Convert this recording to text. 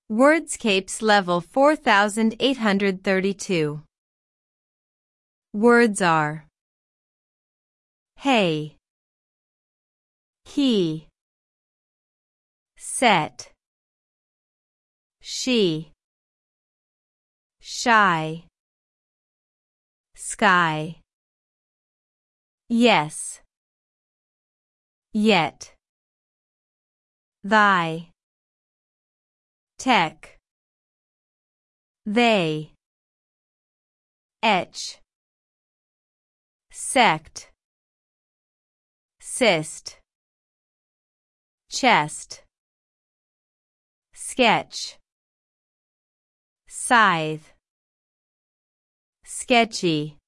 Wordscapes level 4832. Words are hey, he, set, she, shy, sky, yes, yet, thy, tech, they, etch, sect, cyst, chest, sketch, scythe, sketchy,